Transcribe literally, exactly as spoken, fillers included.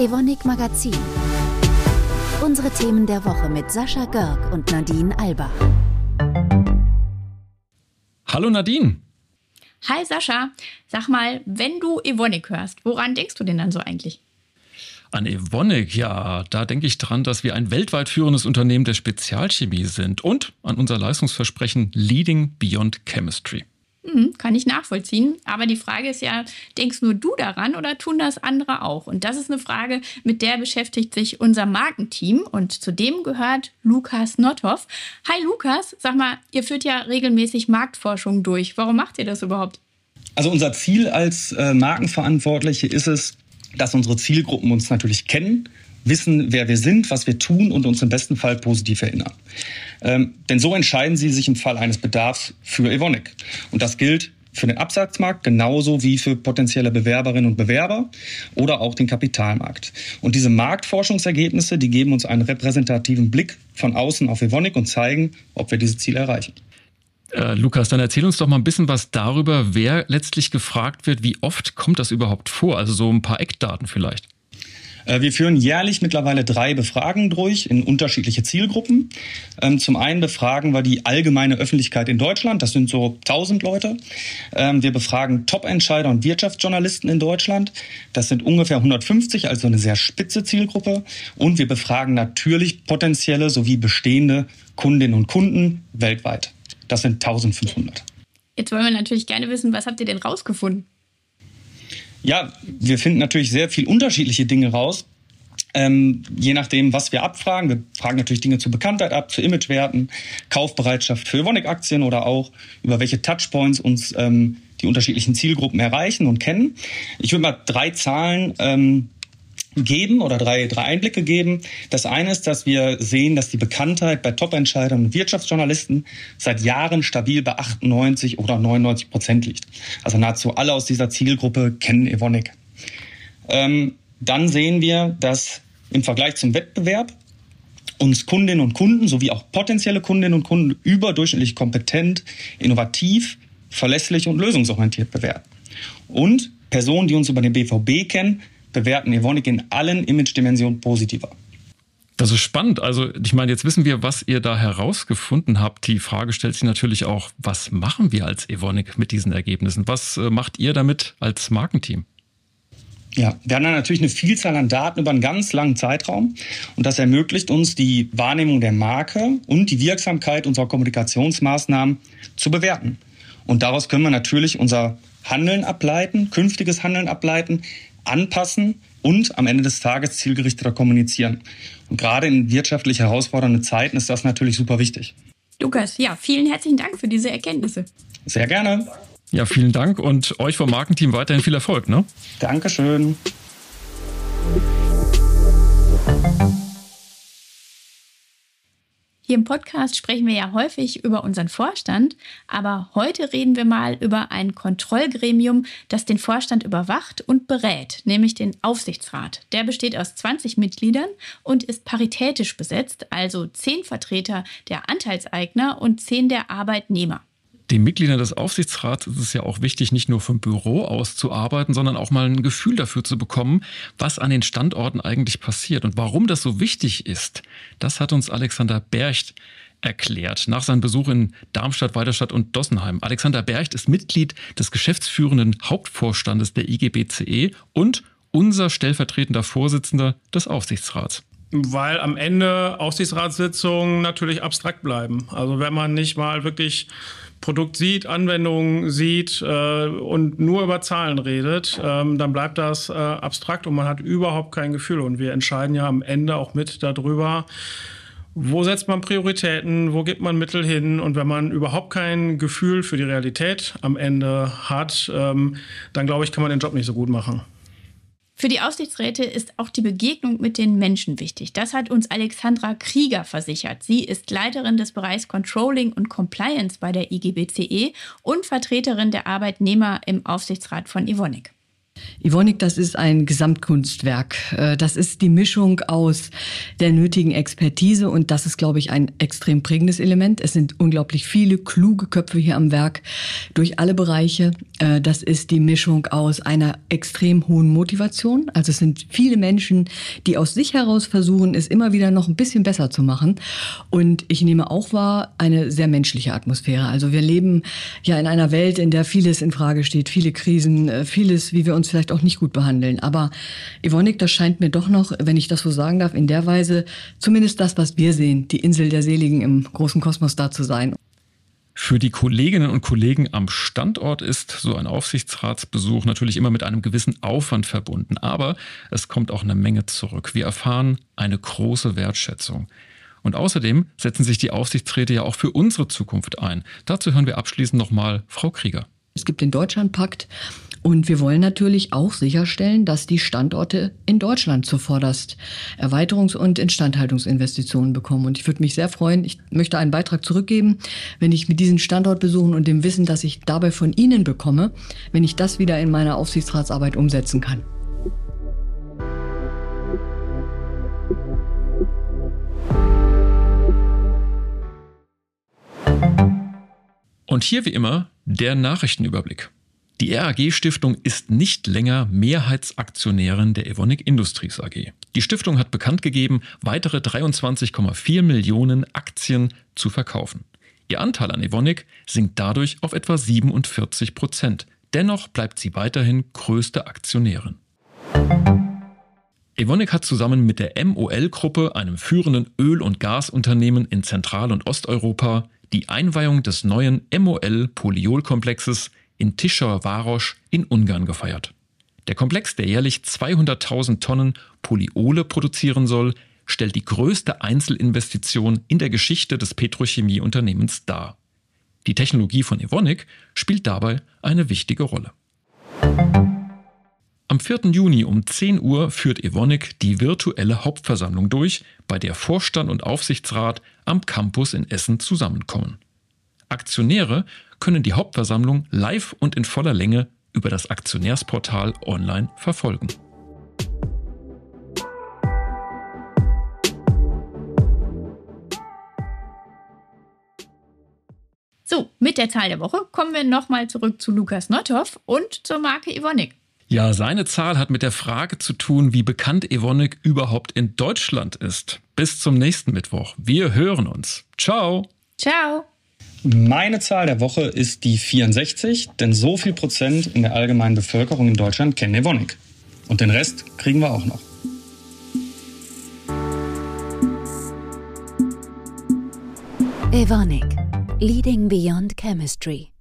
Evonik Magazin. Unsere Themen der Woche mit Sascha Görg und Nadine Albach. Hallo Nadine. Hi Sascha. Sag mal, wenn du Evonik hörst, woran denkst du denn dann so eigentlich? An Evonik, ja, da denke ich dran, dass wir ein weltweit führendes Unternehmen der Spezialchemie sind und an unser Leistungsversprechen Leading Beyond Chemistry. Hm, kann ich nachvollziehen. Aber die Frage ist ja, denkst nur du daran oder tun das andere auch? Und das ist eine Frage, mit der beschäftigt sich unser Markenteam. Und zu dem gehört Lukas Nothoff. Hi Lukas, sag mal, ihr führt ja regelmäßig Marktforschung durch. Warum macht ihr das überhaupt? Also unser Ziel als äh, Markenverantwortliche ist es, dass unsere Zielgruppen uns natürlich kennen, wissen, wer wir sind, was wir tun und uns im besten Fall positiv erinnern. Ähm, denn so entscheiden sie sich im Fall eines Bedarfs für Evonik. Und das gilt für den Absatzmarkt genauso wie für potenzielle Bewerberinnen und Bewerber oder auch den Kapitalmarkt. Und diese Marktforschungsergebnisse, die geben uns einen repräsentativen Blick von außen auf Evonik und zeigen, ob wir diese Ziele erreichen. Äh, Lukas, dann erzähl uns doch mal ein bisschen was darüber, wer letztlich gefragt wird. Wie oft kommt das überhaupt vor? Also so ein paar Eckdaten vielleicht. Wir führen jährlich mittlerweile drei Befragungen durch in unterschiedliche Zielgruppen. Zum einen befragen wir die allgemeine Öffentlichkeit in Deutschland. Das sind so tausend Leute. Wir befragen Top-Entscheider und Wirtschaftsjournalisten in Deutschland. Das sind ungefähr hundertfünfzig, also eine sehr spitze Zielgruppe. Und wir befragen natürlich potenzielle sowie bestehende Kundinnen und Kunden weltweit. Das sind eintausendfünfhundert. Jetzt wollen wir natürlich gerne wissen, was habt ihr denn rausgefunden? Ja, wir finden natürlich sehr viel unterschiedliche Dinge raus, ähm, je nachdem, was wir abfragen. Wir fragen natürlich Dinge zur Bekanntheit ab, zu Imagewerten, Kaufbereitschaft für Evonik-Aktien oder auch über welche Touchpoints uns ähm, die unterschiedlichen Zielgruppen erreichen und kennen. Ich würde mal drei Zahlen ähm, geben oder drei, drei Einblicke geben. Das eine ist, dass wir sehen, dass die Bekanntheit bei Top-Entscheidern und Wirtschaftsjournalisten seit Jahren stabil bei achtundneunzig oder neunundneunzig Prozent liegt. Also nahezu alle aus dieser Zielgruppe kennen Evonik. Ähm, dann sehen wir, dass im Vergleich zum Wettbewerb uns Kundinnen und Kunden sowie auch potenzielle Kundinnen und Kunden überdurchschnittlich kompetent, innovativ, verlässlich und lösungsorientiert bewerten. Und Personen, die uns über den B V B kennen, bewerten Evonik in allen Image-Dimensionen positiver. Das ist spannend. Also ich meine, jetzt wissen wir, was ihr da herausgefunden habt. Die Frage stellt sich natürlich auch, was machen wir als Evonik mit diesen Ergebnissen? Was äh, macht ihr damit als Markenteam? Ja, wir haben dann natürlich eine Vielzahl an Daten über einen ganz langen Zeitraum. Und das ermöglicht uns, die Wahrnehmung der Marke und die Wirksamkeit unserer Kommunikationsmaßnahmen zu bewerten. Und daraus können wir natürlich unser Handeln ableiten, künftiges Handeln ableiten, anpassen und am Ende des Tages zielgerichteter kommunizieren. Und gerade in wirtschaftlich herausfordernden Zeiten ist das natürlich super wichtig. Lukas, ja, vielen herzlichen Dank für diese Erkenntnisse. Sehr gerne. Ja, vielen Dank und euch vom Markenteam weiterhin viel Erfolg, ne? Dankeschön. Hier im Podcast sprechen wir ja häufig über unseren Vorstand, aber heute reden wir mal über ein Kontrollgremium, das den Vorstand überwacht und berät, nämlich den Aufsichtsrat. Der besteht aus zwanzig Mitgliedern und ist paritätisch besetzt, also zehn Vertreter der Anteilseigner und zehn der Arbeitnehmer. Den Mitgliedern des Aufsichtsrats ist es ja auch wichtig, nicht nur vom Büro aus zu arbeiten, sondern auch mal ein Gefühl dafür zu bekommen, was an den Standorten eigentlich passiert. Und warum das so wichtig ist, das hat uns Alexander Bercht erklärt nach seinem Besuch in Darmstadt, Weiderstadt und Dossenheim. Alexander Bercht ist Mitglied des geschäftsführenden Hauptvorstandes der I G B C E und unser stellvertretender Vorsitzender des Aufsichtsrats. Weil am Ende Aufsichtsratssitzungen natürlich abstrakt bleiben. Also wenn man nicht mal wirklich Produkt sieht, Anwendungen sieht äh, und nur über Zahlen redet, ähm, dann bleibt das äh, abstrakt und man hat überhaupt kein Gefühl. Und wir entscheiden ja am Ende auch mit darüber, wo setzt man Prioritäten, wo gibt man Mittel hin. Und wenn man überhaupt kein Gefühl für die Realität am Ende hat, ähm, dann glaube ich, kann man den Job nicht so gut machen. Für die Aufsichtsräte ist auch die Begegnung mit den Menschen wichtig. Das hat uns Alexandra Krieger versichert. Sie ist Leiterin des Bereichs Controlling und Compliance bei der I G B C E und Vertreterin der Arbeitnehmer im Aufsichtsrat von Evonik. Evonik, das ist ein Gesamtkunstwerk. Das ist die Mischung aus der nötigen Expertise und das ist, glaube ich, ein extrem prägendes Element. Es sind unglaublich viele kluge Köpfe hier am Werk durch alle Bereiche. Das ist die Mischung aus einer extrem hohen Motivation. Also es sind viele Menschen, die aus sich heraus versuchen, es immer wieder noch ein bisschen besser zu machen. Und ich nehme auch wahr, eine sehr menschliche Atmosphäre. Also wir leben ja in einer Welt, in der vieles in Frage steht, viele Krisen, vieles, wie wir uns vielleicht auch nicht gut behandeln. Aber Evonik, das scheint mir doch noch, wenn ich das so sagen darf, in der Weise zumindest das, was wir sehen, die Insel der Seligen im großen Kosmos da zu sein. Für die Kolleginnen und Kollegen am Standort ist so ein Aufsichtsratsbesuch natürlich immer mit einem gewissen Aufwand verbunden. Aber es kommt auch eine Menge zurück. Wir erfahren eine große Wertschätzung. Und außerdem setzen sich die Aufsichtsräte ja auch für unsere Zukunft ein. Dazu hören wir abschließend nochmal Frau Krieger. Es gibt den Deutschlandpakt und wir wollen natürlich auch sicherstellen, dass die Standorte in Deutschland zuvorderst Erweiterungs- und Instandhaltungsinvestitionen bekommen. Und ich würde mich sehr freuen, ich möchte einen Beitrag zurückgeben, wenn ich mit diesen Standortbesuchen und dem Wissen, das ich dabei von Ihnen bekomme, wenn ich das wieder in meiner Aufsichtsratsarbeit umsetzen kann. Und hier wie immer der Nachrichtenüberblick. Die R A G-Stiftung ist nicht länger Mehrheitsaktionärin der Evonik Industries A G. Die Stiftung hat bekannt gegeben, weitere dreiundzwanzig Komma vier Millionen Aktien zu verkaufen. Ihr Anteil an Evonik sinkt dadurch auf etwa siebenundvierzig Prozent. Dennoch bleibt sie weiterhin größte Aktionärin. Evonik hat zusammen mit der M O L-Gruppe, einem führenden Öl- und Gasunternehmen in Zentral- und Osteuropa, die Einweihung des neuen M O L-Polyol-Komplexes in Tischor-Varoš in Ungarn gefeiert. Der Komplex, der jährlich zweihunderttausend Tonnen Polyole produzieren soll, stellt die größte Einzelinvestition in der Geschichte des Petrochemieunternehmens dar. Die Technologie von Evonik spielt dabei eine wichtige Rolle. Am vierten Juni um zehn Uhr führt Evonik die virtuelle Hauptversammlung durch, bei der Vorstand und Aufsichtsrat am Campus in Essen zusammenkommen. Aktionäre können die Hauptversammlung live und in voller Länge über das Aktionärsportal online verfolgen. So, mit der Zahl der Woche kommen wir nochmal zurück zu Lukas Nothoff und zur Marke Evonik. Ja, seine Zahl hat mit der Frage zu tun, wie bekannt Evonik überhaupt in Deutschland ist. Bis zum nächsten Mittwoch. Wir hören uns. Ciao. Ciao. Meine Zahl der Woche ist die vierundsechzig, denn so viel Prozent in der allgemeinen Bevölkerung in Deutschland kennen Evonik. Und den Rest kriegen wir auch noch. Evonik, leading beyond chemistry.